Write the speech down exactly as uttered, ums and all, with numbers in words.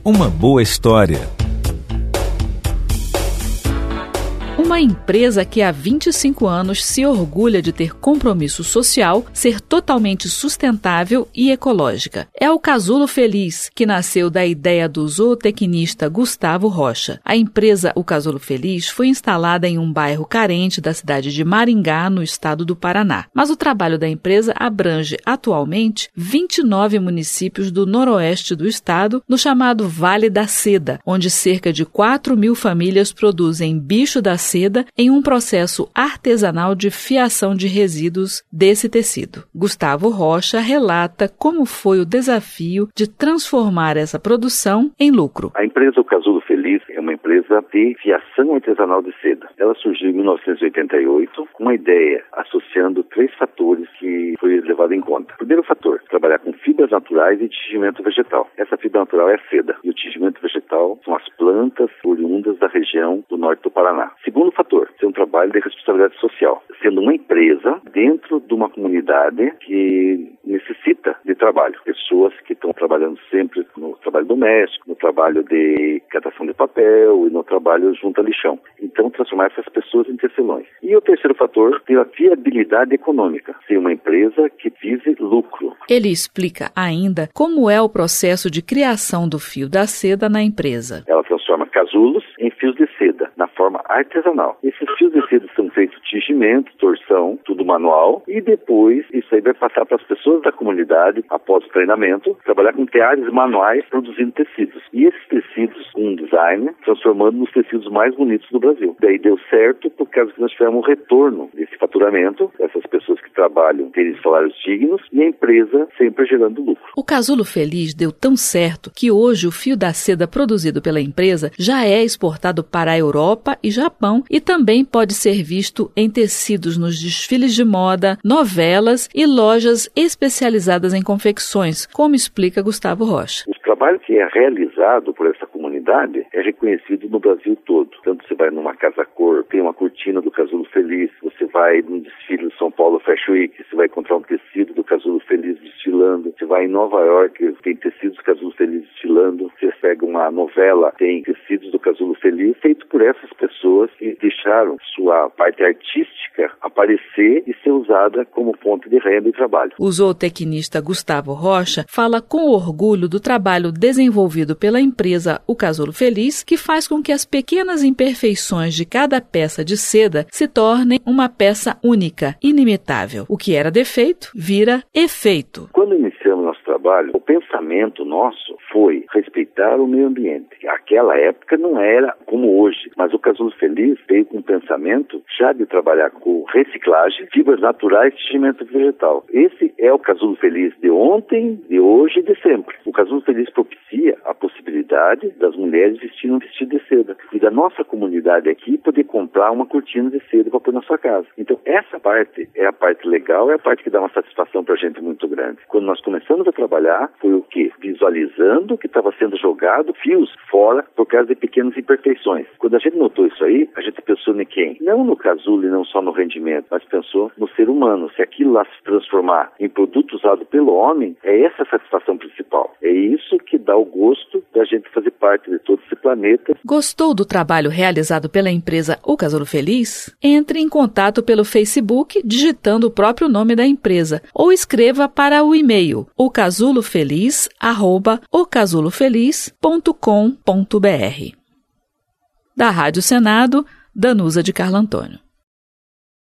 Uma boa história. Uma empresa que há vinte e cinco anos se orgulha de ter compromisso social, ser totalmente sustentável e ecológica. É o Casulo Feliz, que nasceu da ideia do zootecnista Gustavo Rocha. A empresa O Casulo Feliz foi instalada em um bairro carente da cidade de Maringá, no estado do Paraná. Mas o trabalho da empresa abrange atualmente vinte e nove municípios do noroeste do estado, no chamado Vale da Seda, onde cerca de quatro mil famílias produzem bicho da seda em um processo artesanal de fiação de resíduos desse tecido. Gustavo Rocha relata como foi o desafio de transformar essa produção em lucro. A empresa O Casulo Feliz é uma empresa de fiação artesanal de seda. Ela surgiu em mil novecentos e oitenta e oito com uma ideia associando três fatores que foi levado em conta. Primeiro fator, trabalhar com fibras naturais e tingimento vegetal. Essa fibra natural é a seda e o tingimento vegetal são as plantas oriundas da região do norte do Paraná. Segundo fator, ser um trabalho de responsabilidade social, sendo uma empresa dentro de uma comunidade que necessita de trabalho. Pessoas que estão trabalhando sempre no trabalho doméstico, no trabalho de catação de papel e no trabalho junto a lixão. Então, transformar essas pessoas em tecelões. E o terceiro fator, ter a viabilidade econômica, ser uma empresa que vise lucro. Ele explica ainda como é o processo de criação do fio da seda na empresa. Ela transforma casulos em fios de seda, na forma artesanal. Esses fios de seda são feitos tingimento, torção, tudo manual, e depois isso aí vai passar para as pessoas da comunidade, após o treinamento, trabalhar com teares manuais produzindo tecidos. E esses tecidos, um design, transformando nos tecidos mais bonitos do Brasil. Daí deu certo por causa que nós tivemos um retorno desse faturamento, essas pessoas que trabalham terem salários dignos e a empresa sempre gerando lucro. O Casulo Feliz deu tão certo que hoje o fio da seda produzido pela empresa já é exportado para a Europa e Japão e também pode ser visto em tecidos nos desfiles de moda, novelas e lojas especializadas em confecções, como explica Gustavo Rocha. O trabalho que é realizado por essa comunidade é reconhecido no Brasil todo. Tanto você vai numa Casa Cor, tem uma cortina do Casulo Feliz, você vai num desfile do São Paulo Fashion Week, você vai encontrar um tecido do Casulo Feliz desfilando, você vai em Nova York, tem tecidos do Casulo Feliz desfilando, você pega uma novela, tem tecidos do Casulo Feliz, feito por essas pessoas que deixaram sua parte artística aparecer e ser usada como fonte de renda e trabalho. O zootecnista Gustavo Rocha fala com orgulho do trabalho desenvolvido pela empresa O Casulo Feliz, que faz com que as pequenas imperfeições de cada peça de seda se tornem uma peça única, inimitável. O que era defeito vira efeito. Quando iniciamos nosso trabalho, o pensamento nosso foi respeitar o meio ambiente. Aquela época não era como hoje, mas o Casulo Feliz veio com um pensamento já de trabalhar com reciclagem, fibras naturais e tingimento vegetal. Esse é o Casulo Feliz de ontem, de hoje e de sempre. O Casulo Feliz propicia a possibilidade das mulheres vestirem um vestido de seda e da nossa comunidade aqui poder comprar uma cortina de seda para pôr na sua casa. Então essa parte é a parte legal, é a parte que dá uma satisfação para a gente muito grande. Quando nós começamos a trabalhar, foi o quê? Visualizando que estava sendo jogado fios fora por causa de pequenas imperfeições. Quando a gente notou isso aí, a gente pensou em quem? Não no casulo e não só no rendimento, mas pensou no ser humano. Se aquilo lá se transformar em produto usado pelo homem, é essa a satisfação principal. É isso que dá o gosto da gente fazer parte de todo esse planeta. Gostou do trabalho realizado pela empresa O Casulo Feliz? Entre em contato pelo Facebook digitando o próprio nome da empresa ou escreva para o e-mail ocasulofeliz arroba ocasulofeliz ponto com ponto br. Da Rádio Senado, Danusa de Carlo Antônio.